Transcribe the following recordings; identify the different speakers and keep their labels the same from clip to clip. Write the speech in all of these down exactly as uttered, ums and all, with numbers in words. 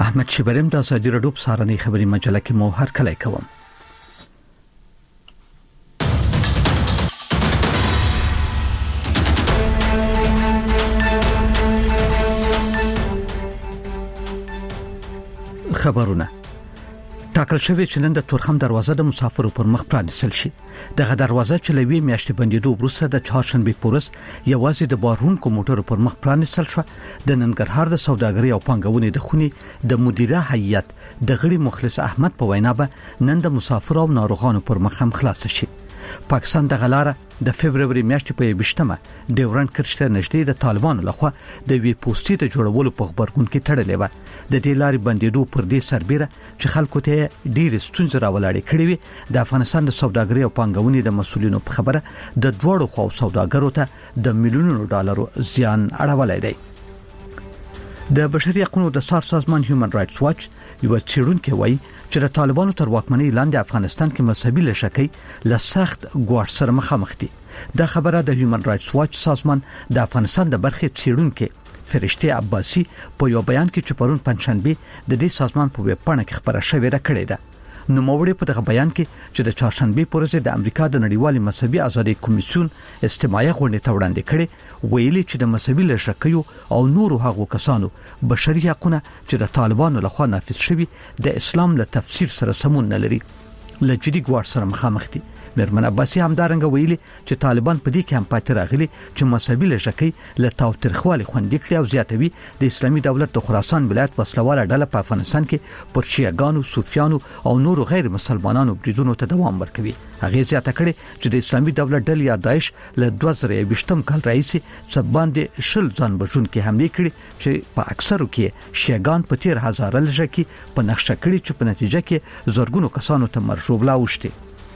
Speaker 1: احمد شبرم د ازادي راډیو په سهارنۍ خبري مجله کې مو هر کله کوم. خبرونه ټاکل شوی چې نن د تورخم دروازه د مسافرو پر مخ پرانیستل شي. دغه دروازه چې لوي میاشتې بندیدو وروسته د چهارشنبه پورس یوازې د بارونکو موټرو پر مخ پرانیستل شو. د ننګرهار د سوداګرۍ او پانګونې د خوني د مدیره هیئت د غړي مخلص احمد په وینا به نن د مسافرو او ناروغانو پر مخ هم خلاص شي. پاکستان د غلاره د فبرवरी میاشتې په یوشتمه ډیورنډ کرښته نږدې د طالبانو لخوا د وی پوسټي د جوړولو په خبرګون کې تړلې و. د دې لارې بندیدو پر دې سربېره چې خلکو ته ډېر ستونزې راولاړې کړې وي. د افغانستان د سوداګرۍ او پانګونې د مسولینو په خبره د دوړو خو سوداګرو ته د میلیونونو ډالرو زیان اړولای دی. د بشري حقوقو د سار سازمان هیومن رائټس واچ یو څېړونکی وایي چې د طالبانو تر واکمنۍ لاندې افغانستان کې مذهبي لشکۍ له سخت ګواښ سره مخامخ دي. دا خبره د هیومن رائټس واچ سازمان د افغانستان د برخې څېړونکي فرشته عباسی په یو بیان کې چې پرون پنځشنبه د دې سازمان په ویب پاڼه کې خبره شوې ده کړې ده. نو موړې په دغه بیان کې چې د چهارشنبه پورې د امریکا د نړیوالې مذهبي ازادۍ کمیسیون استماعي غونډه ته وړاندې کړي ویلي چې د مذهبي لشکیو او نورو هغو کسانو بشري حقوقونه چې د طالبانو لخوا نافذ شوي د اسلام له تفسیر سره سمون نه لري له جدي ګواښ سره مخامخ دي. مرمن عباسی همدارنګه ویلي چې طالبان په دې کې هم پاتې راغلي چې مذهبي لشکۍ له تاوتریخوالي خوندې کړي او زیاتوي د اسلامي دولت د خراسان ولایت وسلواله ډله په افغانستان کې پر شیعاګانو، صوفیانو او نورو غیر مسلمانانو بریدونو ته دوام ورکوي. هغه زیاته کړي چې د اسلامي دولت ډلې یا داعش له دوه زره یوویشتم کال راهیسې څه باندې شل ځان بشونکي حمله کړي چې په اکثرو کې شیعاګان په تیر هزاره لږه کې په نقشه کړي چې په نتیجه کې زورګونو کسانو ته مرجو بلا وشتي.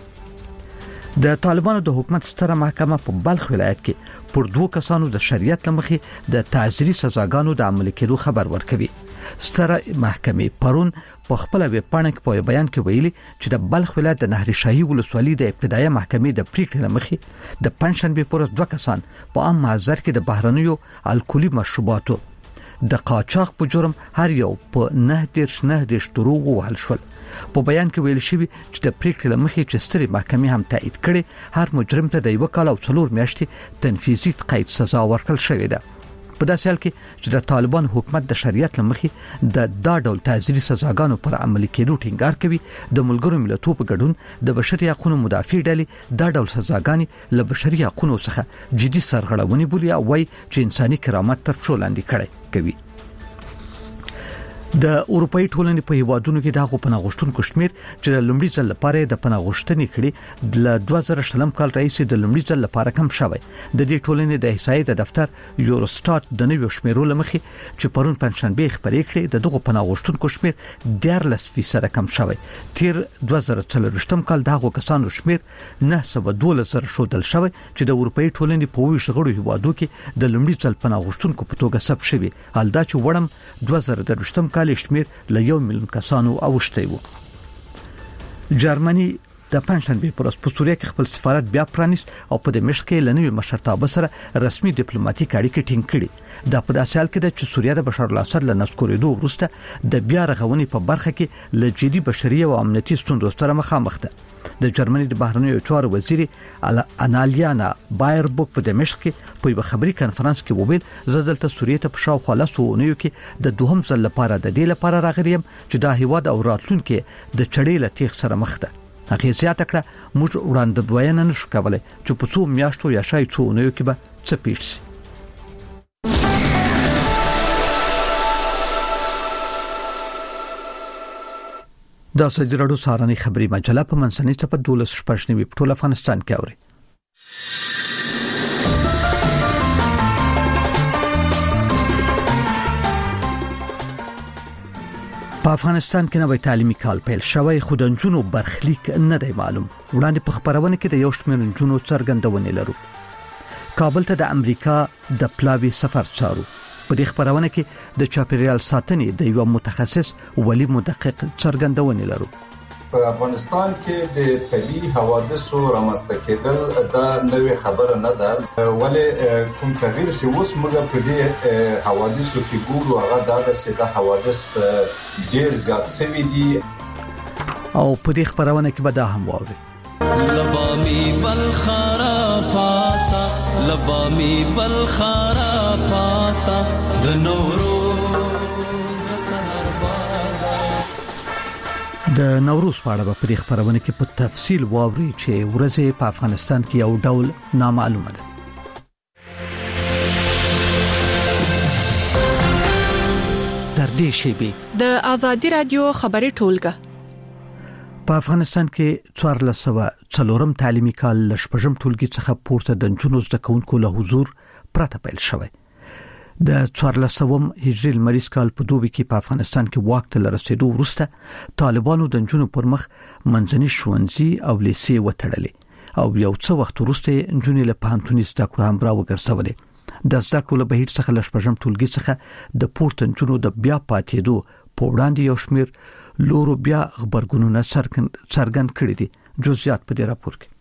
Speaker 1: د طالبانو د حکومت ستره محکمه په بلخ ولایت کې پر دوه کسانو د شریعت لمخې د تعزیري سزاګانو د عمل کېدو خبر ورکوي. ستره محکمه پرون په خپل ویب پاڼه کې په بیان کې ویلي چې د بلخ ولایت د نهر شاهي ولسوالۍ د ابتدایي محکمې د پریکړې لمخې د پنځشنبه پورې دوه کسان په عام محضر کې د بهرنیو الکولي مشروباتو د قاچاق په جرم هر یو په نه دیرش نه دیرش دروغ وهل شول. په بیان کې ویل شوی چې د پریکړې لمخې چې ستري محکمې هم تایید کړي هر مجرم ته د یو کال او څلور میاشتې تنفیذي قید سزا ورکړل شوې ده. په داسې حال کې چې د طالبان حکومت د شریعت لمخې د دا ډول تعزیري سزاګانو پر عملي کېدو ټینګار کوي. د ملګرو ملتونو په ګډون د بشري حقوقو مدافع ډلې دا ډول سزاګانې له بشري حقوقو څخه جدي سرغړونې بولي او وايي چې انساني کرامت تر پښو لاندې کړي کوي. د اروپאי ټولنې په هیوادونو کې د غو پناهغښتونکو شمیر چې د لومړي ځل لپاره د پناهغښتنې کړي د دوه زره شلم کال راهیسې د لومړي ځل لپاره کم شوی. د دې ټولنې د احصایې د دفتر یوروسټات د نویو شمیرو لمخې چې پرون پنځشنبه خبرې کړې د دغه پناهغښتونکو شمیر دیارلس فیصد کم شوی. تیر دوه زره څلوېښتم کال دغه کسانو شمیر نه سوه دولس زره شودل شوی چې د اروپאי ټولنې په ویش غړو هیوادو کې د لومړي ځل پناهغښتونکو په توګه ثبت شوی. حالدا چې وړم دوه زره درویشتم کال شمیر له یو میلیون کسانو اوښتی و. جرمني د پنځشنبه پر ورځ په سوریه کې خپل سفارت بیا پرانیست او په دمشق کې لنوي مشرتابه سره رسمي ډیپلوماټیک اړیکې ټینګ کړي. دا په داسې حال کې ده چې سوریه د بشار الاسد له نسکورېدو وروسته د بیا رغونې په برخه کې له جدي بشري او امنیتي ستونزو سره مخامخ ده. د جرمني د بهرنیو چارو وزیر انالیانا بایربوک په دمشق کې په یو خبري کانفرنس کې وویل زه دلته سوریه ته په شاوخوا لسو اونیو کې د دوهم ځل لپاره د دې لپاره راغلم چې دا هیواد او راتلونکي د چړې له تیغ سره مخ ده. هغه زیاته کړه موږ وړاندوینه نشو کولای چې په څو میاشتو یا شاید څو اونیو کې به څه پیښ شي. دا ازادي راډیو سهارنۍ خبري مجله په منځنۍ صفحه دولس شپږنیمې په ټول افغانستان کې اوري. په افغانستان کې نوې تعلیمي کال پیل شوی خو د نجونو برخلیک نه دی معلوم. وړاندې په خبرونه کې د یو شمېر نجونو څرګندونه لرو. کابل ته د امریکا د پلاوي سفر څارو. په دې خبرونه کې د چاپیریال ساتنې د یو متخصص ولی مدقق څرګندونه لرو.
Speaker 2: په افغانستان کې د طبي حوادثو رامنځته کېدل دا نوې خبره نه ده، ولې کوم تغییر چې اوس موږ په دې حوادثو کې ګورو هغه دا د ساده حوادث ډېر زیات شوي دي.
Speaker 1: او په دې خبرونه کې به دا هم واوري
Speaker 3: لبامي بالخرا پاتا لبامي بالخرا پاتا د نوروز د سحر باد.
Speaker 1: د نوروز په اړه په دې خبرونه کې په تفصیل واوري چې ورځې په افغانستان کې یو ډول نامعلومه ده. تر دې شی
Speaker 4: د آزادي رادیو خبري ټولګه
Speaker 1: په افغانستان کې څوارلس سوه څلورم تعلیمي کال له شپږم ټولګي څخه پورته د نجونو زده کوونکو له حضور پرته پیل شوی. د څوارلس سوم هجري لمریز کال په دوبي کې په افغانستان کې واک ته رسیدو وروسته طالبانو د نجونو پر مخ منځني ښوونځي او لیسې وتړلې او یو څه وخت وروسته نجونې له پوهنتوني زده کړو هم راوګرځولې. د زده کړو له بهیر څخه له شپږم ټولګي څخه د پورته نجونو د بیا پاتېدو په وړاندې یو شمېر لورو بیا خبرګونونه څرګند کړي دي. جزئیات په دې راپور کې.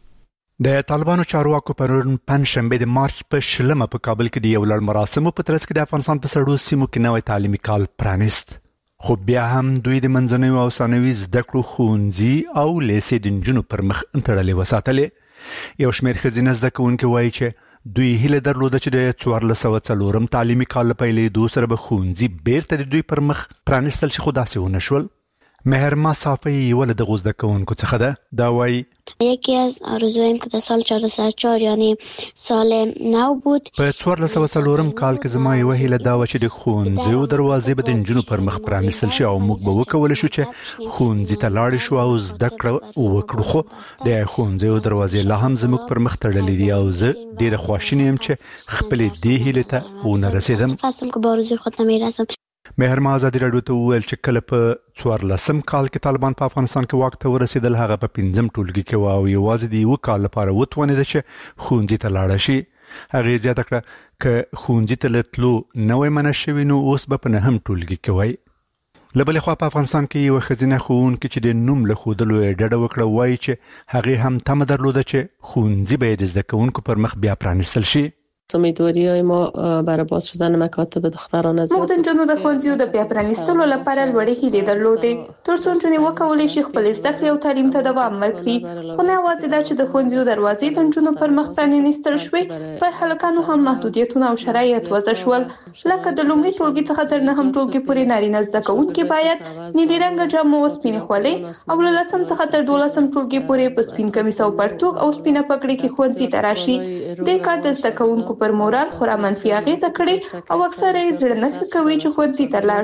Speaker 5: د طالبانو چارواکو پرون پنځشنبه د مارچ په شلمه په کابل کې د یو لړ مراسمو په ترڅ کې د افغانستان په سړو سیمو کې نوې تعلیمي کال پرانیست. خو بیا هم دوی د منځنوي او ثانوي زده کړو ښوونځي او لیسې د نجونو پر مخ تړلې وساتلې. یو شمېر ښځینه زده کوونکي وایي چې دوی هیله درلوده چې د څوارلس سوه څلورم تعلیمي کال له پیلېدو سره به ښوونځي بیرته د دوی پر مخ پرانیستل شي، خو داسې ونه شول. مهرما صافی یو له دغه زده کوونکو څخه ده. دا وایي
Speaker 6: یکی از آرزویم که در سال چهارده صد و چهار یعنی سال نو بود.
Speaker 5: په څوارلس سوه څلورم کال کې زما یوه هیله دا وه چې د ښوونځیو دروازې به د نجونو پر مخ پرانیستل شي او موږ به وکولی شو چې ښوونځي ته لاړ شو او زده کړه وکړو. خو د ښوونځیو دروازې لا هم زموږ پر مخ تړلې دي او زه ډېره خواشینی یم چې خپلې دې هیلې ته ونه رسېدم.
Speaker 6: هستم که به آرزوی خود نمیرسم.
Speaker 5: مهرما ازادي راډیو ته وویل چې کله په څوارلسم کال کې طالبان په افغانستان کې واک ته ورسېدل هغه په پنځم ټولګي کې و او یوازې د یو کال لپاره وتوانېده چې ښوونځي ته لاړه شي. هغې زیاته کړه که ښوونځي ته له تلو نه وای منع شوي نو اوس به په نهم ټولګي کې وای. له بلې خوا په افغانستان کې یوه ښځینه ښوونکې چې د نوم له ښودلو یې ډډه وکړه وایي چې هغې هم تمه درلوده چې ښوونځي به یې د زده کوونکو پر مخ بیا پرانیستل شي.
Speaker 7: امیدواری های ما برای باز شدن مکاتب دختران زیاد.
Speaker 4: موږ د نجونو د ښوونځیو د بیا پرانیستلو لپاره لوړې هیلې درلودې تر څو نجونې وکولی شي خپل زده کړې او تعلیم ته دوام ورکړي. خو نه یوازې دا چې د ښوونځیو دروازې د نجونو پر مخ پرانیستل شوې، پر هلکانو هم محدودیتونه او شرایط وضع شول. لکه د لومړي ټولګي څخه تر نهم ټولګي پورې نارینه زده کوونکي باید نیلي رنګه جامې او سپینې خولۍ او له لسم څخه تر دولسم ټولګي پورې په سپین کمیس او پرتوګ او سپینه پګړۍ کې ښوونځي ته راشي. دې کار د زده کوونکو پر مورال خورا منفي اغیزه کړې او اکثره یې زړه نه کوي چې ښوونځي ته لاړ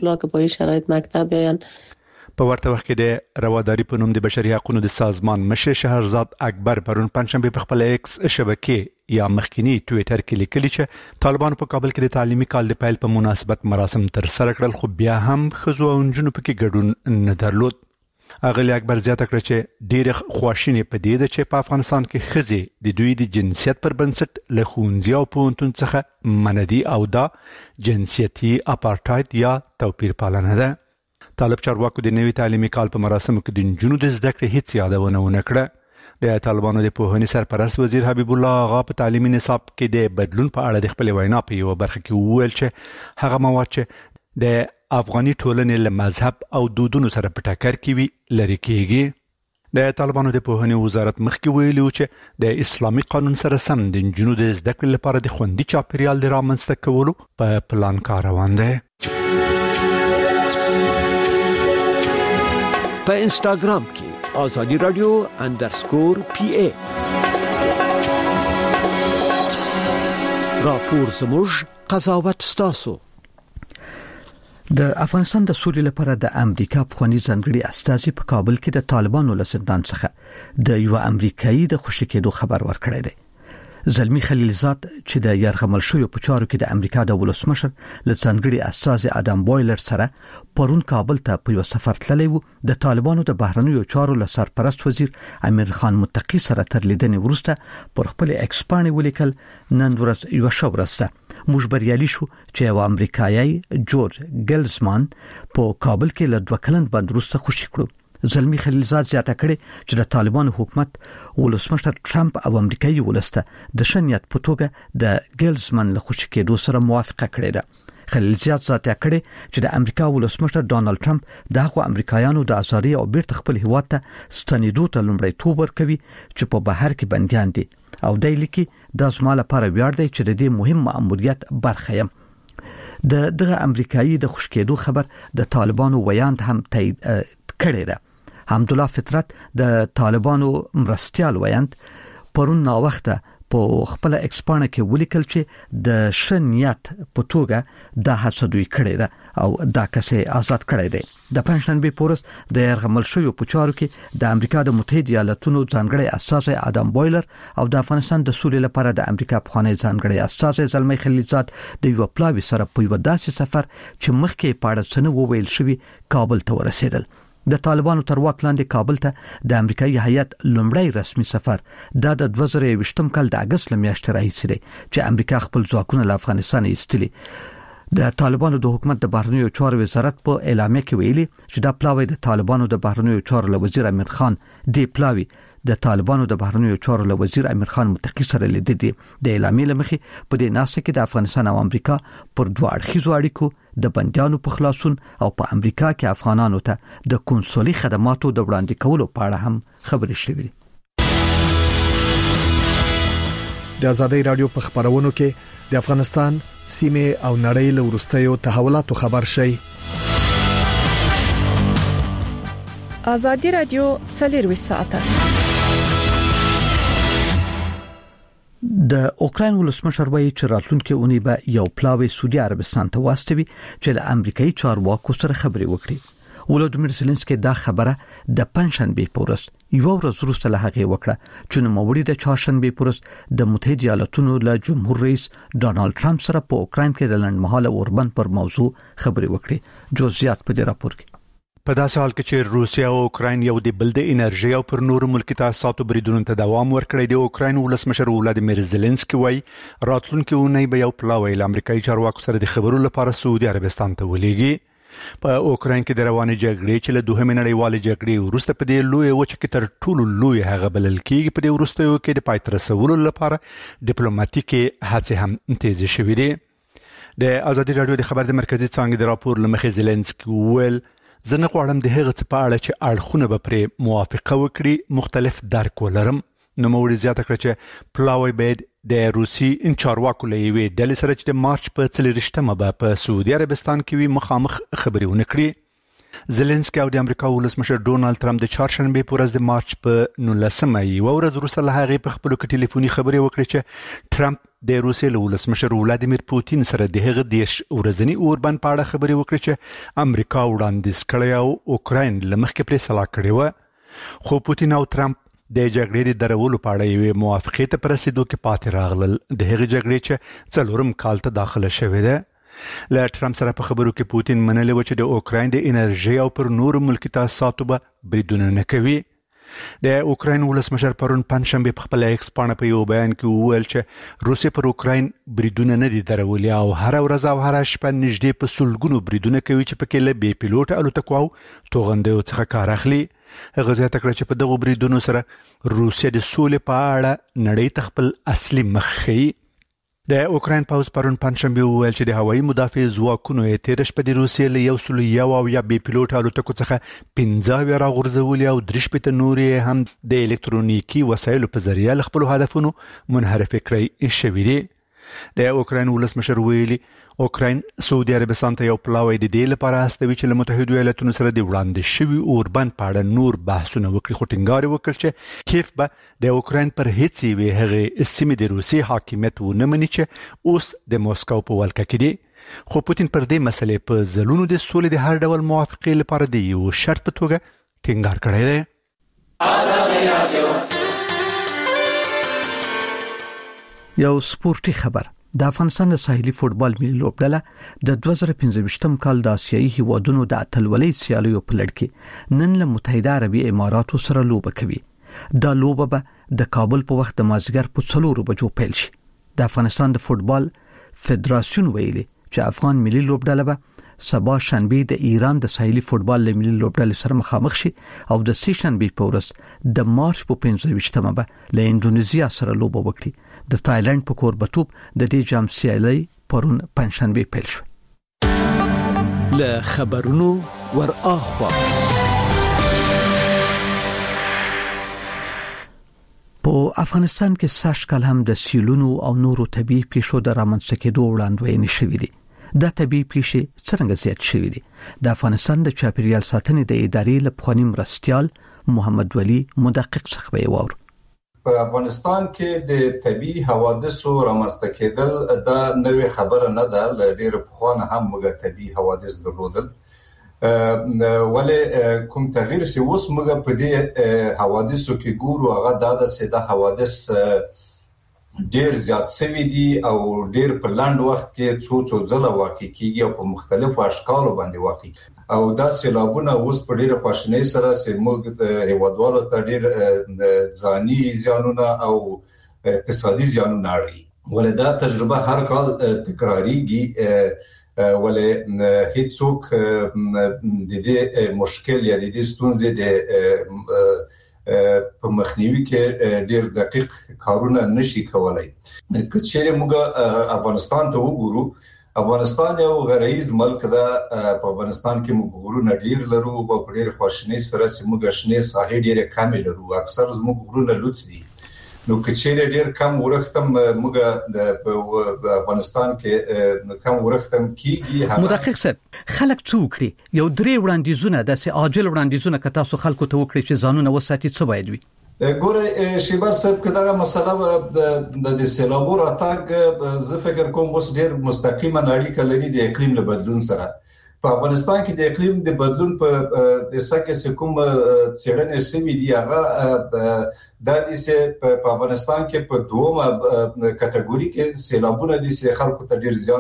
Speaker 4: شي.
Speaker 5: په ورته وخت کې د رواداري په نوم د بشري حقوقو د سازمان مشر شهرزاد اکبر پرون پنځشنبه په خپل ایکس شبکې یا مخکینی ټویټر کې لیکلي چې طالبانو په کابل کې د تعلیمي کال د پیل په مناسبت مراسم تر سره کړل، خو بیا هم ښځو او نجونو پکې ګډون نه درلود. اغلی اکبر زیاته کړه چې ډېر خواشینی په دې ده چې په افغانستان کې ښځې د دوی د جنسیت پر بنسټ له ښوونځي او پوهنتون څخه منع دي او دا جنسیتي اپارټاید یا توپیر پالنه ده. طالب چارواکو د نوي تعلیمي کال په مراسمو کې د نجونو د زده کړې هیڅ یادونه ونه کړه. د طالبانو د پوهنې سرپرست وزیر حبیب الله آغا په تعلیمي نصاب کې د بدلون په اړه د خپل وینا په یو برخه کې وویل چې هغه مواد چې د افغاني ټولنې له مذهب او دودونو سره په ټکر کې وي لرې کېږي. د طالبانو د پوهنې وزارت مخکې ویلي و چې د اسلامي قانون سره سم د نجونو د زده کړې لپاره د خوندي چاپیریال د رامنځته کولو په پلان کار روان دی.
Speaker 8: په انسټاګرام کې آزادي رادیو اندرسکور پی ای راپور زموږ قضاوت ستاسو.
Speaker 1: د افغانستان د سولې لپاره د امریکا پخوانی ځانګړي استازي په کابل کې د طالبانو له زندان څخه د یو امریکایي د خوشی کېدو خبر ورکړی دی. زلمی خلیلزاد چې د یرغمل شوی په چارو کې د امریکا د ولسمشر له ځانګړي استازي ادم بویلر سره پرون کابل ته په یو سفر تللی و. د طالبانو د بهرنیو چارو له سرپرست وزیر امیر خان متقی سره تر لیدنې وروسته پر خپل ایکس باندې ولیکل نن ورځ یو شورسته موږ بریالي شو چې یو امریکایي جورج ګلزمان په کابل کې له دوه کلن بند وروسته خوشی کړو. زلمی خلیلزاد زیاته کړې چې د طالبانو حکومت ولسمشر ټرمپ او امریکایي ولسته د شنیت په توګه د ګیلزمن له خوشی کېدو سره موافقه کړې ده. خلیلزاد زیاته کړې چې د امریکا ولسمشر ډانلډ ټرمپ دغه امریکایانو د ازادي او بیرته خپل هیواد ته ستنېدو ته لومړی توب ورکوي چې په بهر کې بنديان دي او د لیکي د زما لپاره ویاړ دی چې د دې مهم مأموریت برخه یم. د دغه امریکایي د خوشکېدو خبر د طالبانو ویاند هم تایید کړی ده. حمدالله فطرت د طالبانو مرستيال ویاند پرون نا وخته په خپل ایکسپانه کې ولیکل چې د شنیت په توګه د حسدوی کړی ده او دا کسې آزاد کړی دی. د پنځشنبه پورس د يرغمل شوی په چارو کې د امریکا د متحده ایالاتونو ځانګړي اساس ادم بویلر او د افغانستان د سولې لپاره د امریکا په خانه ځانګړي اساس زلمی خلیلزاد د یو پلاوی سره په یو داسې سفر چې مخکې پاړه سن وویل شوی کابل ته ورسېدل. د طالبانو تر واک لاندې کابل ته د امریکایي هیئت لومړی رسمي سفر د دوه زره یوویشتم کال د اگست لمیاشتې راهیسې دی چې امریکا خپل ځواکونه له افغانستان ایستلي. د طالبانو د حکومت د بهرنیو چارو وزارت په اعلامیه کې ویلي چې دا پلاوی د طالبانو د بهرنیو چارو له وزیر امیر خان دی پلاوی د طالبانو د بهرنیو چارو له وزیر امیر خان متقی سره لیدلې. د اعلامیې لمخې په دې ناسه کې د افغانستان او امریکا پر دوه اړخیزو اړیکو د بندیانو په خلاصون او په امریکا کې افغانانو ته د کنسولي خدماتو د وړاندې کولو په اړه هم خبرې شوې.
Speaker 9: د آزادۍ رادیو په خبرونو کې د افغانستان سیمه او نړۍ له ورستیو تحولاتو خبر شي.
Speaker 10: آزادۍ رادیو څلروي ساعته
Speaker 1: د اوکراین ولسمشر وایي چې راتلونکي اونۍ به یو پلاوی سعودي عربستان ته واستوي چې له امریکایي چارواکو سره خبرې وکړي. ولودمیر زيلنسکي دا خبره د پنځشنبه پورس یو ورځ وروسته له هغه وکړه چې نو موري د چهارشنبه پورس د متحده ایالاتونو له جمهور رئیس ډانلډ ټرمپ سره په اوکراین کې د لنډمهاله اوربند پر موضوع خبرې وکړي. جزئیات په دې راپور کې.
Speaker 5: په داسې حال کې چې روسیا او اوکراین یو د بل د انرژي او پر نور ملکی تاسیساتو بریدونو ته دوام ورکړی دی. اوکراین ولسمشر ولادیمیر زيلنسکي وایي راتلونکي اونۍ به یو پلاوی له امریکایي چارواکو سره د خبرو لپاره سعودي عربستان ته ولېږي. په اوکراین کې د روانې جګړې چې له دوهمې نړیوالې جګړې وروسته په دې لوی وچه کې تر ټولو لوی هغه بلل کېږي. په دې وروستیو کې د پای ته رسولو لپاره ډیپلوماټیکي هڅې هم تیز شوې دي. د آزادۍ رادیو د خبر د مرکزی څانګې د راپور لمخې زيلنسکي ویل زه نه غواړم د هغه څه په اړه چې اړخونه به پرې موافقه وکړي مختلف درک ولرم. نو موري زیاته کړ چې پلاوی باید د روسي چارواکو له یوې ډلې سره چې د مارچ په څلورشتمه به په سعودي عربستان کې وي مخامخ خبرې ونکړي. زيلنسکي او د امریکا ولسمشر ډونالد ټرمپ د چهارشنبه په ورځ د مارچ په نولسمه یو ورځ وروسته له هغه په خپل کې ټلیفوني خبرې وکړې چې ټرمپ د روسیې له ولسمشر ولادیمیر پوتین سره د هغه دیش ورځنی اوربند په اړه خبرې وکړې چې امریکا وړاندیز کړی او اوکراین لمخکې پرې صلاح کړې و. خو پوتین او ټرمپ د جګړې د درولو په اړه یو موافقه ته پرسیدو کې پاتې راغلل. د هغه جګړې چې څلورم کال ته داخله شوې ده. له ټرمپ سره په خبرو کې پوتین منلې و چې د اوکراین د انرژي او پر نور ملکی تاسیساتو به بریدونه نه کوي. د اوکراین ولسمشر پرون پنځشنبه په خپل ایکس باندې په یو بیان کې وویل چې روسیا پر اوکراین بریدونه نه دي درولي او هر ورځ او هر شپه نږدې په سلګونو بریدونه کوي چې پکې له بي پیلوټ الوتکو او توغندیو څخه کار اخلي. هغه زیاته کړه چې په دغه بریدونو سره روسیا د سولې په اړه نړۍ ته خپل اصلي مخ ښيي. د اوکراین پاوز پرون پنځشنبه ویل چې د هوایي مدافع ځواکونو یې تیر شپه د روسیې له یو سل یو او یا بي پیلوټ الوتکو څخه پنځه راغورځولي او درې شپې نور هم د الکترونیکي وسایلو په ذریعه خپل هدفونو منحرف کړی شوی دی. د اوکراین ولسمشر ویلي اوکراین سعودي عربستان ته یو پلاوی د دې لپاره استوي چې له متحده ایالاتونو سره د وړاندې شوی اوربند په اړه نور بحثونه وکړي. خو ټینګار وکړ چې کیف به د اوکراین پر هیڅ یوې هغې سیمې د روسي حاکمیت ونه مني چې اوس د موسکو په ولکه کې دی. خو پوتین پر دې مسلې په ځلونو د سولې د هر ډول موافقې لپاره د یو شرط په توګه ټینګار کړی دی.
Speaker 11: آزادۍ رادیو
Speaker 1: یو سپورتي خبر. د افغانستان د ساحلي فوتبال ملي لوبډله د دوه زره پنځه کال د آسیایي هیوادونو د اتلولۍ سیالیو په لړ کې نن له متحده عربي اماراتو سره لوبه کوي. دا لوبه به د کابل په وخت د مازیګر په څلورو بجو پیل شي. د افغانستان د فوتبال فدراسیون ویلي چې افغان ملي لوبډله به سبا شنبه د ایران د ساحلي فوتبال ملي لوبډلې سره مخامخ شي او د سې شنبه په ورځ د مارچ په پنځه ویشتمه به له انډونیزیا سره لوبه وکړي. د تایلند په کوربتوب د دې جام سیالي پرون پنځشنبه پیل شو.
Speaker 8: له خبرونو ور اخوا
Speaker 1: په افغانستان کې سږکال هم د سیلونو او نورو طبي پیښو د رامنځته کېدو وړاندوینې شوې دي. دا طبي پیښې څنګه زیات شوې دي؟ د افغانستان د چاپیریال ساتنې د ادارې لپاره مرستيال محمد ولی مدقق څخه ویور.
Speaker 2: په افغانستان کې د طبي حوادثو رامنځته کېدل دا نوې خبره نه ده. ډېر پخوانه هم موږ طبي حوادث درلودل، ولې کوم تغییر چې اوس موږ په دې حوادثو کې ګورو هغه دا د ساده حوادث ډېر زیات شوي دي او ډېر په لاند وخت کې څو څو ځله واقع کیږي او په مختلفو اشکالو باندې واقع او دا سیلابونه اوس په ډېر خواشنۍ سره چې موږ هیوادوالو ته ډېر ځاني زیانونه او اقتصادي زیانونه اړوي. ولې دا تجربه هر کال تکراریږي، ولې هیڅوک د دې مشکل یا د دې ستونزې د په مخنیوي کې ډېر دقیق کارونه نشي کولای. که چیرې موږ افغانستان ته وګورو، افغانستان یو غرایز ملک ده. په افغانستان کې موږ غرونه ډېر لرو او په ډېر خواشنۍ سره چې موږ شنې ساحې ډېر کم لرو، اکثر زموږ غرونه لوڅ دي. نو که چیرې ډېر کم ورختم موږ د افغانستان کې کم ورختم کیږي.
Speaker 1: مدقق صاحب، خلک څه وکړي؟ یو درې وړاندیزونه د سي عاجل وړاندیزونه که تاسو خلکو ته وکړي چې ځانونه وساتي څه باید وي؟
Speaker 2: ګوره شیبر صاحب، که دغه مسله د سیلابو راتګ زه فکر کوم اوس ډېر مستقیمه اړیکه لري د اقلیم له بدلون سره. په افغانستان کې د اقلیم د بدلون په اساس کې کوم څېړنې شوي دي هغه د دې چې په افغانستان کې په دومره کټګوري کې سیلابونه دي چې خلکو ته ډېر زیان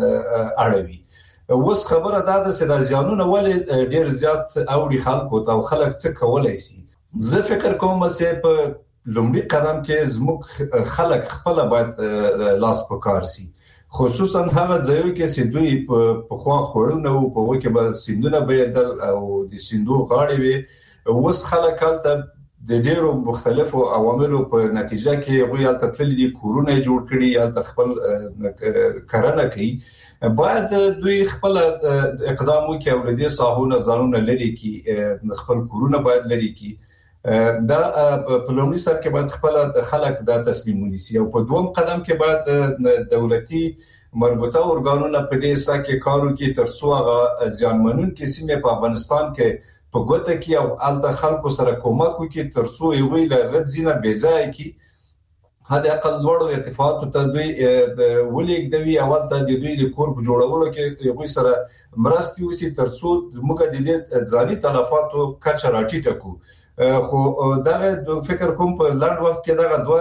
Speaker 2: اړوي. اوس خبره دا ده چې د زیانونو ولې ډېر زیات اوړي خلکو ته او خلک څه کولای شي. زه فکر کوم چې په لومړي قدم کې زموږ خلک خپل باید لاس په کار شي، خصوصا هغه ځایو کې چې دوی په خوا خورونه او په وکه به سیندونه بيدل او د سیندو غاړې وي. اوس خلک هلته د ډېرو مختلفو عواملو په نتیجه کې غوي هلته تللي دي، کورونه جوړ کړي، هلته خپل کرنه کوي. باید دوی خپل اقدام وکړي او د دې ساحونه ځانونه لري کې خپل کورونه باید لري کې. دا په لومړي سر کې باید خپل خلک دا تصمیم ونیسي او په دوم قدم کې باید دولتي مربوطه ارګانونه په دې سا کې کار وکړي ترڅو هغه ځانمنونکي سیمې په افغانستان کې په ګوته کې او الته خلکو سره کومک وکړي ترڅو یې ویل غږ زینه بېځای کې هدا اقل لوړو ارتفاعاتو ته دوی ولېګ دوی اول ته د دوی د کور په جوړولو کې یو سره مرستي وسی ترڅو موږ د دې ځاني تلفاتو کچه راټیټه کو. خو دا فکر کوم په لاند وخت کې دا دوه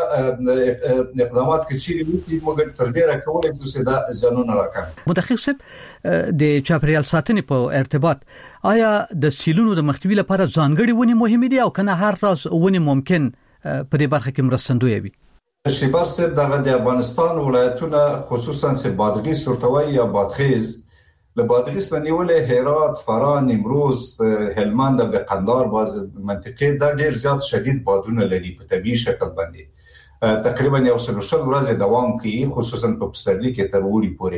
Speaker 2: اقدامات کې چې موږ تر ډیره کولای شو دا ځانونه راکړو.
Speaker 1: مدقق صاحب، د چاپیریال ساتنې په ارتباط آیا د سیلونو د مخنیوي لپاره ځانګړي ونې مهمه دي او کنه هر راز ونې ممکن په دې برخه کې مرستندوی وي؟
Speaker 2: شیبر صاحب، دغه د افغانستان ولایتونه خصوصا چې بادغیس ورتوي یا بادغیس له بادغیس نیولې هرات، فراه، نیمروز، هلمند او د قندهار باز منطقې دا ډېر زیات شدید بادونه لري په طبيعي شکل باندې. تقریبا یو څلور ورځې دوام کوي، خصوصا په پسرلي کې تر وړي پورې.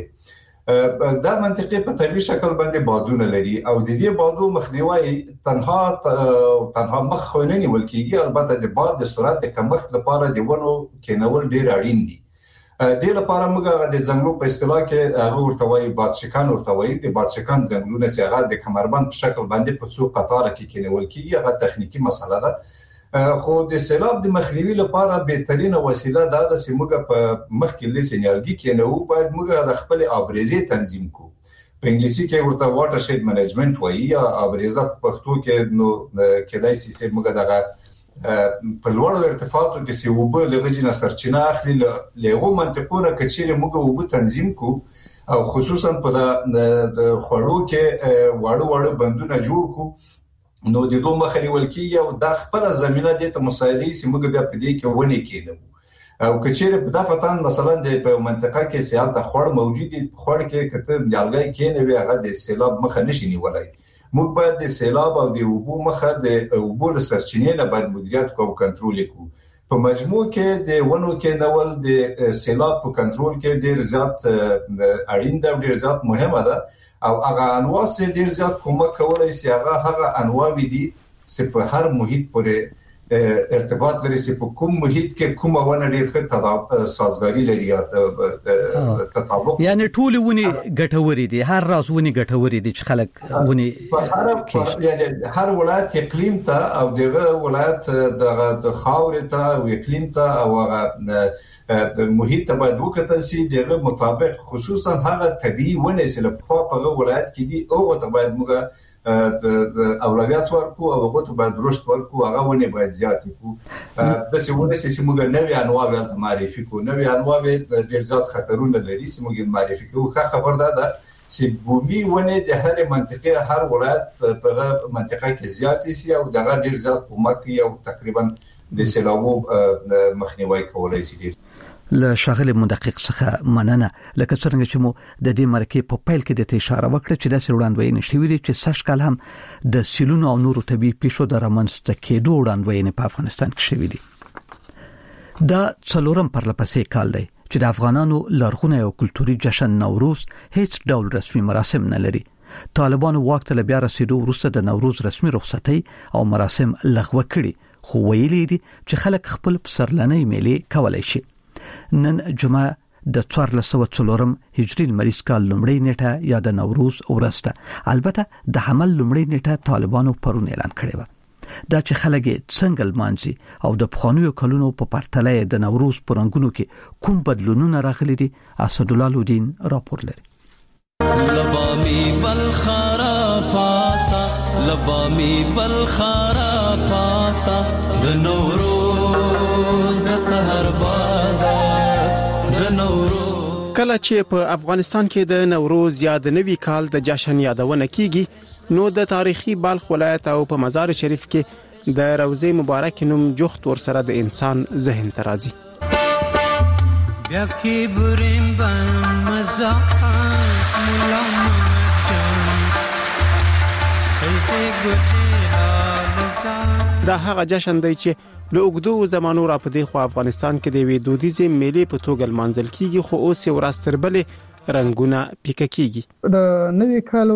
Speaker 2: دا منطقې په طبيعي شکل باندې بادونه لري او د دې بادو مخنیوي تنها تنها مخ نه نیول کیږي. البته د باد د سرعت د کمښت لپاره د ونو کېنول ډېر اړین دي. د لپاره موږ د ځنګلو په اصطلاح کې هغه ورتوي بادشکان ورتوي د بادشکان ځنګلونه چې هغه د کمربند په شکل باندې په څو قطاره کې کېنول کیږي. هغه تخنیکی مسله ده، خو د سیلاب د مخنیوي لپاره بهترینه وسیله دا ده چې موږ په مخکې د سینالګي کې نه وو باید موږ د خپل ابریزي تنظیم کو. په انګلیسي کې ورته واټر شید منیجمنت وایي یا ابریزه په پښتو کې نو کېدای شي چې موږ دغه په لوړو ارتفاعاتو کې چې وبه لغجنه سرچینه اخلي له منطقونه کچېره موږ وبه تنظیم کو او خصوصا په د خړو کې واړو واړو بندونه جوړ کو. نو د دوه مخنی ولکې او د خپل زمينه د ته مساعدې چې موږ بیا په دې کې ونی کېنو. او کچېره په دفتان مثلا د په منطقه کې سیال د خور موجود دي خور کې کته نیالګي کې نه وي هغه د سیلاب مخه نشي نیولای موږ باید د سیلاب او د اوبو مخه د اوبو سرچینې نه باید مدیریت کوو کنټرول کوو په مجموع کې د ونو کې نول د سیلاب په کنټرول کې ډیر زیات اړین دی ډیر زیات مهمه ده او هغه انواع سره ډیر زیات کومک کولای شي هغه هغه انواع دي چې په هر محیط پورې ارتباط لري چې په کوم محیط کې کومه ونه ډیر ښه سازګاری لري یا تطابق
Speaker 1: یعنی ټول ونی ګټوري دي هر راز ونی ګټوري دي چې خلک ونی
Speaker 2: هر یعنی هر ولایت اقلیم ته او دغه ولایت د خاورې ته او اقلیم ته او د محیط ته باید وکتل شي دغه مطابق خصوصا هغه طبيعي ونه چې په هغه ولایت کې دي او ته باید موږ اولویت ورکو او هغه ته باید رشد ورکو هغه ونه باید زیات کو د سیمونه چې موږ نوې انواع ول معرفي کو نوې انواع ډېر زیات خطرونه لري چې موږ معرفي کوو ښه خبر ده چې بومي ونه د هر منطقه هر ولایت په منطقه کې زیات شي او دغه ډېر زیات کومک کوي او تقریبا د سیلابو مخنیوي کولای شي
Speaker 1: له شاغل مدقق څخه مننه لکه څنګه چې مو د دې مرکه په پیل کې د اشاره وکړه چې د وړاندوینې شوې دي چې سږ کال هم د سیلونو او نورو طبي پیښو د رامنځته کېدو وړاندوینې په افغانستان کې شوې دي دا څلورم پرلپسې کال دی چې د افغانانو لرغونی او کلتوري جشن نوروز هیڅ ډول رسمي مراسم نه لري طالبانو واک ته بیا رسیدو وروسته د نوروز رسمي رخصتي او مراسم لغوه کړي خو ویلي دي چې خلک خپل پسرلنۍ میلې کولای شي نن جمعه د څوارلس سوه څلورم هجري لمریز کال لومړۍ نیټه یا د نوروز ورځ ده البته د حمل لومړۍ نیټه طالبانو پرون اعلان کړې و دا چې خلک څنګه لمانځي او د پخوانیو کلونو په پرتله د نوروز پرنګونو کې کوم بدلونونه راغلي دي اسد الله لودین راپور لري
Speaker 3: لبامي بالخرا پاڅا لبامي بالخرا پاڅا د نوروز د سحر باد د نوروز
Speaker 12: کله چې په افغانستان کې د نوروز یا د نوي کال د جشن یادونه کیږي نو د تاریخي بلخ ولایت او په مزار شریف کې د روزه مبارک نوم جوخت ور سره د انسان ذهن ته راځي
Speaker 13: بیا کې بریم بن مزا مولا دا هغه جشن دی چې له اوږدو زمانو را پدې خو افغانستان کې د وی دودیزې میلې په توګه لمانځل کیږي خو اوس یې ورځ تر بلې رنگونه پیکه کیږي
Speaker 14: د نوي کال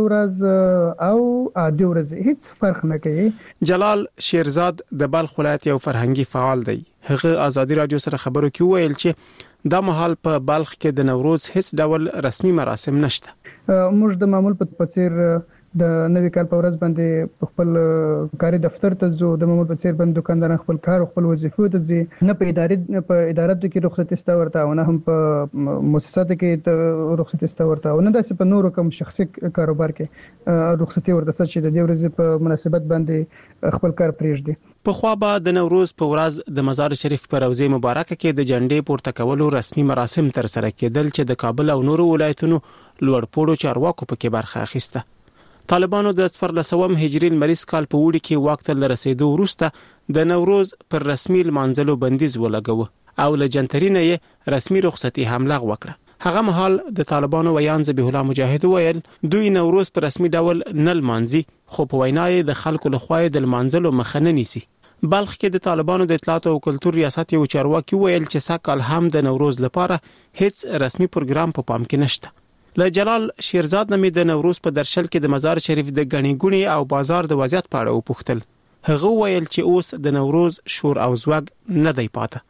Speaker 14: ورځ او عادي ورځ هیڅ فرق نه کوي
Speaker 12: جلال شیرزاد د بلخ ولایت یو فرهنګي فعال دی هغه آزادي رادیو سره خبرو کې ویل چې دا مهال په بلخ کې د نوروز هیڅ ډول رسمي مراسم نشته
Speaker 14: موږ د معمول په څیر د نوي کال په ورځ باندې خپل کاري دفتر ته ځو د معمول په څیر باندې دکاندار خپل کار خپل وظیفو ته ځي نه په ادارې نه په ادارات کې رخصتي ستا ورته او نه هم په مؤسسات کې رخصتي ستا ورته او نه داسې په نورو کوم شخصي کاروبار کې رخصتي ورته چې د دې ورځې په مناسبت باندې خپل کار پریږدي
Speaker 12: په خوا به د نوروز په ورځ د مزار شریف په روزه مبارکه کې د جنډې پورته کولو رسمي مراسم تر سره کېدل چې د کابل او نورو ولایتونو لوړ پوړو چارواکو پکې برخه اخیسته طالبانو د څوارلسم هجري لمریز کال په وړي کې وخت ته رسیدو وروسته د نوروز پر رسمي لمانځلو بندیز ولګاوه او له جنترینه یې رسمي رخصتي هم لغوه کړه هغه مهال د طالبانو ویان ذبیح الله مجاهد ویل دوی نوروز پر رسمي ډول نه لمانځي خو په وینا یې د خلکو لخوا د لمانځلو مخه نه نیسي بلخ کې د طالبانو د اطلاعات او کلتور ریاست یو چارواکي ویل چې ساکال هم د نوروز لپاره هیڅ رسمي پروګرام په پام کې نشته له جلال شیرزاد نمې د نوروز په درشل کې د مزار شریف د غنی ګونی او بازار د وضعیت په اړه وپوښتل هغه ویل چې اوس د نوروز شور او زوګ نه دی پاته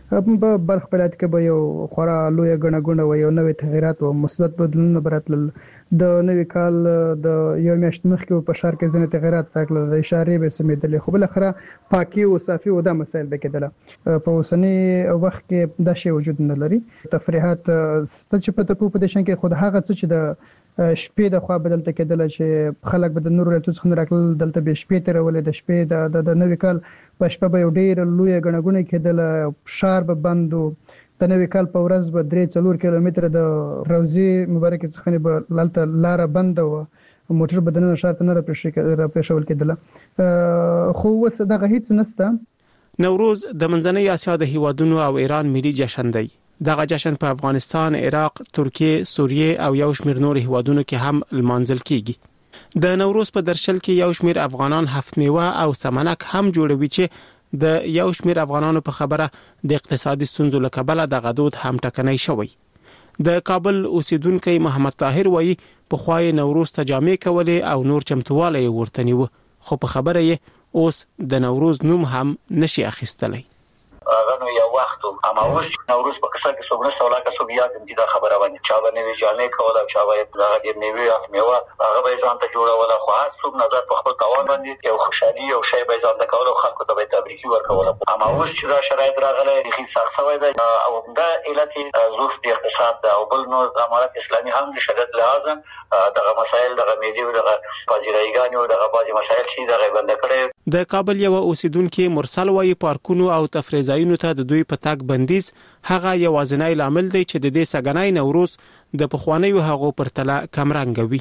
Speaker 14: په بلخ ولایت کې به یو خورا لوی غنه غونه و یو نوې تغیرات او مثبت بدلونونه براتل د نوې کال د یو میاشت مخکې په شهر کې ځنې تغیرات راغلل د اشارې به سمیدل خو بل اخره پاکي او صافي او د مسایل به کېدل په اوسنی وخت کې د شی وجود نه لري تفریحات ستچې په تپو په دشن کې خود هغه څه چې د شپې د خوا بدلته کېدل چې خلک به د نور له توڅ خن راکل دلته به شپې تر ولې د شپې د د نوې کال په شپه به ډېر لوی غنغونه کېدل شهر به بندو د نوې کال په ورځ به درې څلور کیلومتره د روزي مبارک څخه به لالته لار بند و موټر بدنه شهر ته نه راپېښول کېدل خو وس دغه هیڅ نسته
Speaker 13: نوروز د منځنۍ اسیا د هیوادونو او ایران ملي جشن دی. دغه جشن په افغانستان، عراق، ترکیه، سوریه او یو شمېر نور هیوادونو کې هم لمانځل کیږي. د نوروز په درشل کې یو شمېر افغانان هفت میوه او سمنک هم جوړوي چې د یو شمېر افغانانو په خبره د اقتصادي ستونزو له کبله د غدود هم ټکنۍ شوی. د کابل اوسیدونکو محمد طاهر وایي په خوای نوروز ته جامې کولې او نور چمتواله ورته نیو، خو په خبره یې اوس د نوروز نوم هم نشي اخیستلی.
Speaker 15: غنو یو وخت هم اوس نوروز په قصه کې څومره سوال کا سوبیات دې دا خبره باندې چا باندې وی جامې کوله او چا باندې دا دې نیوي اف میوه هغه به ځان ته جوړوله، خو هر څوک نظر په خپل توان باندې یو خوشحالي او شی به ځان ته کوله، خلکو ته به تبریکي ورکوله. هم اوس چې دا شرایط راغله هیڅ سخت شوی دی او دا علت ظروف د اقتصاد دا او بل نو امارات اسلامي هم د شدت لازم دغه مسایل دغه میډي او دغه پازیرایګانی او دغه بازي مسایل چې دغه بند کړي.
Speaker 13: د کابل یو اوسیدونکو مرسل وایي پارکونو او تفریح ځایونو ته د دوی په تګ بندیز هغه یوازینی لامل دی چې د دې سګنای نوروز د پخوانیو هغو پرتله کم رنگوي.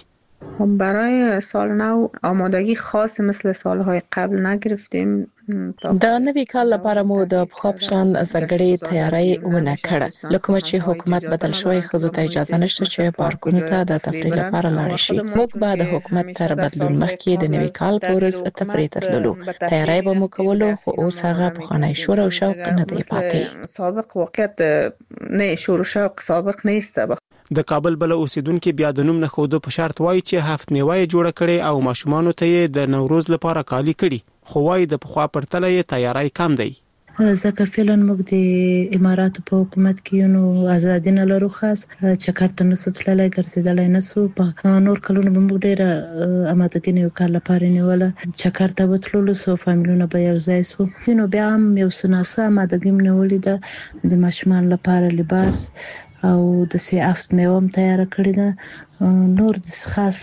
Speaker 16: برای سال نو آمادگی خاص مثل سالهای قبل نگرفتیم.
Speaker 17: د نوي کال لپاره مو د پخوپشان ځانګړي تیاری ونه کړه، لکه چې حکومت بدل شوی خو ته اجازه نشته چې پارکونو ته د تفریح لپاره لاړ شي. موږ به د حکومت تر بدلون مخکې د نوي کال پورز تفریح ته تللو، تیاری به مو کولو، خو اوس هغه پخوانی شور او شوق نه دی پاتې.
Speaker 16: سابق واقعیت نه شور او شوق سابق نیست.
Speaker 13: د کابل بل اوسیدونکو بیا د نوم نه خود په شرط وایي چې هفت نیوي جوړ کړي او ماشومان ته د نوروز لپاره کالی کړي، خو وايي د پخوا پرتله یې تیاری کم دی.
Speaker 18: ځکه فعلا موږ د اماراتو په حکومت کې نو ازادي نه لرو، خاص چې کارته نسو تللی ګرځیدلی نسو. په نور کلونو به موږ ډېره امادګي یو کال لپاره نیوله چې کارته وتللو سو فامیلونه به یو ځای سو. نو بیا هم یو سناسه امادګي نیولې ده د ماشومان لپاره لباس او د سی افت میوم تیار کړی ده. نور د خاص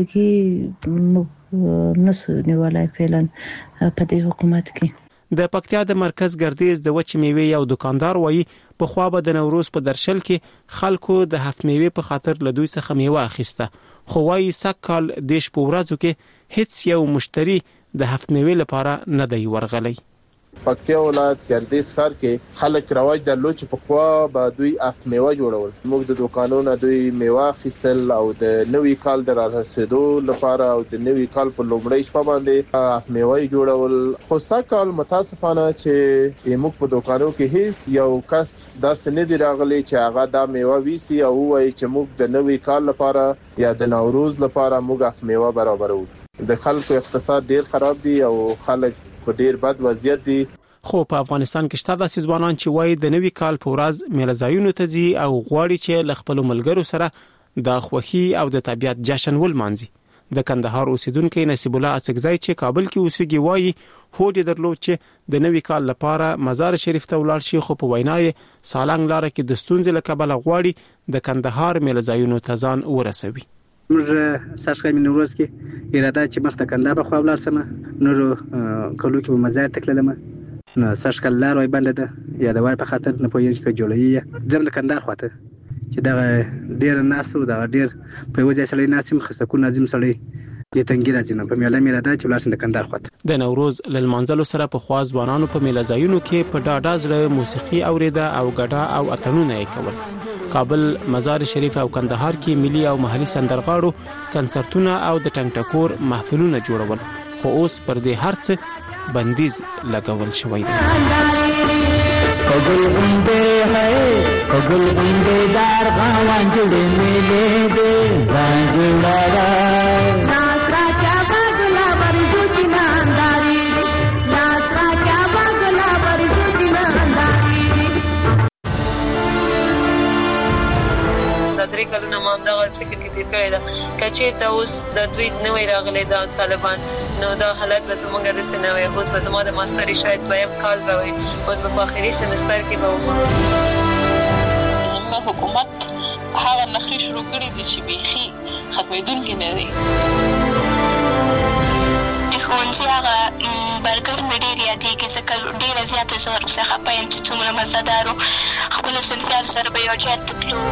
Speaker 18: آمادګي نسو نیولای فعلا په دې حکومت کې.
Speaker 13: د پکتیا د مرکز ګردیز د وچ میوه یو دکاندار وایي په خوا به د نوروز په درشل کې خلکو د هفت میوه په خاطر له دوی څخه میوه اخیسته، خو وایي سکهال دیش په ورځو کې هیڅ یو مشتری د هفت میوه لپاره نه دی ورغلی.
Speaker 19: پکتیا ولایت ګردیز ښار کې خلک رواج درلود چې په خوا به دوی اف میوه جوړول. موږ د دکانونو دوی میوه اخیستل او د نوي کال د رارسېدو لپاره او د نوي کال په لومړۍ شپه باندې اف میوه جوړول. خو سکهال متاسفانه چې موږ په دکانو کې هیڅ یو کس داسې نه دی راغلی چې هغه دا میوه ویسي او وایي چې موږ د نوي کال لپاره یا د نوروز لپاره موږ اف میوه برابرو. د خلکو اقتصاد ډیر خراب دی او خلک په ډیر بد وضعیت دي.
Speaker 13: خو په افغانستان کې شته داسې ځوانان چې وایي د نوي کال په ورځ میله ځایونو ته ځي او غواړي چې له خپل ملګرو سره د خوښي او د طبيعت جشن ولمانځي. د کندهار اوسیدونکو نصیب الله اڅکزی چې کابل کې اوسېږي وایي هوډ درلود چې د نوي کال لپاره مزار شریف ته ولاړ شي، خو په وینای سالنګ لار کې د ستونزې له کبله غواړي د کندهار میله ځایونو ته ځان ورسوي.
Speaker 20: موږ ساشخه من نوروز کې اراده چې مخ ته کنده به خو ولر سم نور کلو کې په مزار تکلم نو ساشخه لار وای بند ده یا د وای په خاطر نه پوهیږي چې جوړی زم د کندهار خواته چې دا ډیر ناسو دا ډیر په وجه سړی ناسم خصکو ناظم سړی د تنګی راځي نه په میله میله دا چې ولاسن د کندهار خواته.
Speaker 13: د نوروز لمانځلو سره په خواز ځوانانو په میله ځایونو کې په ډاډه زړه موسیقي اوریده او غډا او اتنونه یې کول. کابل، مزار شریف او کندهار کې ملي او محلي سندرغاړو کنسرتونه او د ټنګ ټکور محفلونه جوړول، خو اوس پر دې هرڅ بندیز لګول شوی دی.
Speaker 3: کګل غونډه ہے کګل غونډه دار غوان جوړې ملي دې ځانګړا ناسرا چا باغلا ورجو جنانداري ناسرا چا باغلا ورجو جنانداري.
Speaker 21: د درې کلونو ما دغه فکر کې تیر کړی دا کچې ته اوس د دوی نوې راغلي دا طالبان نو دا حالت به زموږ د سنوي اوس به زموږ د ماستري شاید دویم کال به وي اوس په اخري سمستر کې به وو.
Speaker 22: زموږ حکومت هغه نخري شروع کړی دی چې بيخي ختمېدونکي نه دی.
Speaker 23: د ښوونځي هغه برګر مې ډېر یادېږي ځکه ډېره زیاته زه ورڅخه خفه یم چې څومره مزهدار و. خپلو صنفیانو سره به یو ځای ته تلو.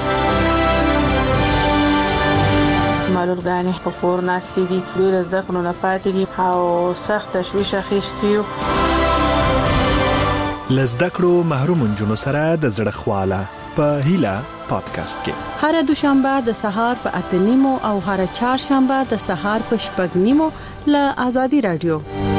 Speaker 24: معلولګانې په کور ناستې دي، دوی له زده کړو نه پاتې دي او سخت تشویش اخیستی یو.
Speaker 4: لزده کړو محروم جنونو سره د زړه خواله په هیله پادکاسټ کې
Speaker 6: هر دوشنبه د سهار په اته نیمو او هر چهارشنبه د سهار په شپږ نیمو له آزادي رادیو